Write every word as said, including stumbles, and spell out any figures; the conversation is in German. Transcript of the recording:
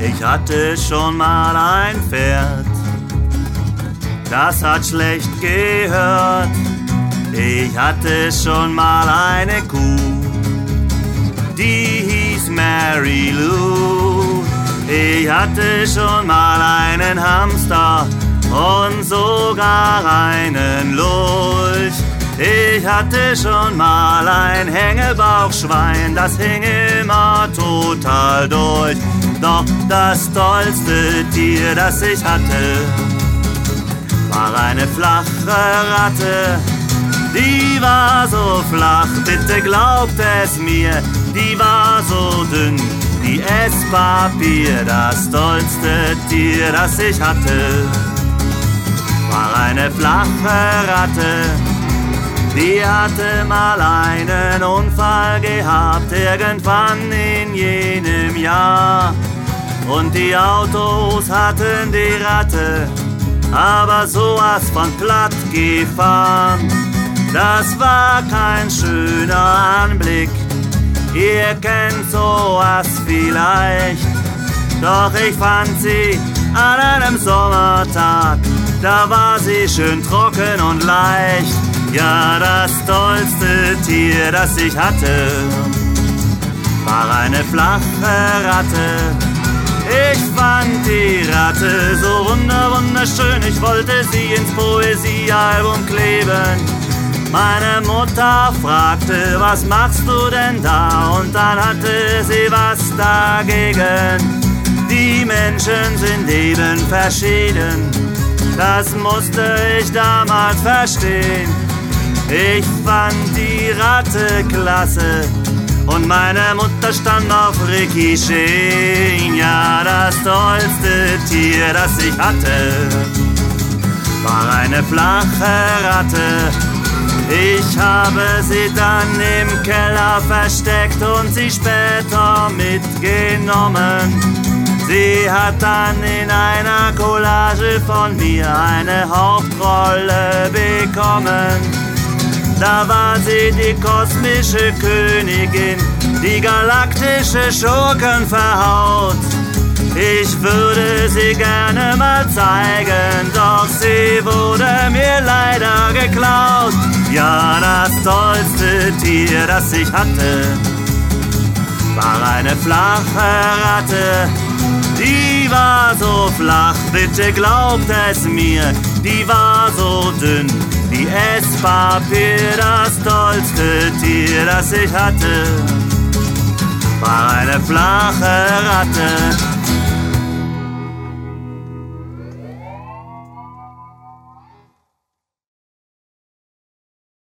Ich hatte schon mal ein Pferd, das hat schlecht gehört. Ich hatte schon mal eine Kuh, die hieß Mary Lou. Ich hatte schon mal einen Hamster und sogar einen Lurch. Ich hatte schon mal ein Hängebauchschwein, das hing immer total durch. Doch das tollste Tier, das ich hatte, war eine flache Ratte. Die war so flach, bitte glaubt es mir, die war so dünn wie Esspapier. Das tollste Tier, das ich hatte, war eine flache Ratte. Die hatte mal einen Unfall gehabt, irgendwann in jenem Jahr. Und die Autos hatten die Ratte aber sowas von platt gefahren. Das war kein schöner Anblick, ihr kennt sowas vielleicht. Doch ich fand sie an einem Sommertag, da war sie schön trocken und leicht. Ja, das tollste Tier, das ich hatte, war eine flache Ratte. Ich fand die Ratte so wunder, wunderschön, ich wollte sie ins Poesiealbum kleben. Meine Mutter fragte, was machst du denn da? Und dann hatte sie was dagegen. Die Menschen sind eben verschieden, das musste ich damals verstehen. Ich fand die Ratte klasse und meine Mutter stand auf Ricochet. Ja, das tollste Tier, das ich hatte, war eine flache Ratte. Ich habe sie dann im Keller versteckt und sie später mitgenommen. Sie hat dann in einer Collage von mir eine Hauptrolle bekommen. Da war sie die kosmische Königin, die galaktische Schurkenverhaut. Ich würde sie gerne mal zeigen, doch sie wurde mir leider geklaut. Ja, das tollste Tier, das ich hatte, war eine flache Ratte. Die war so flach, bitte glaubt es mir, die war so dünn wie Esspapier. Das tollste Tier, das ich hatte, war eine flache Ratte.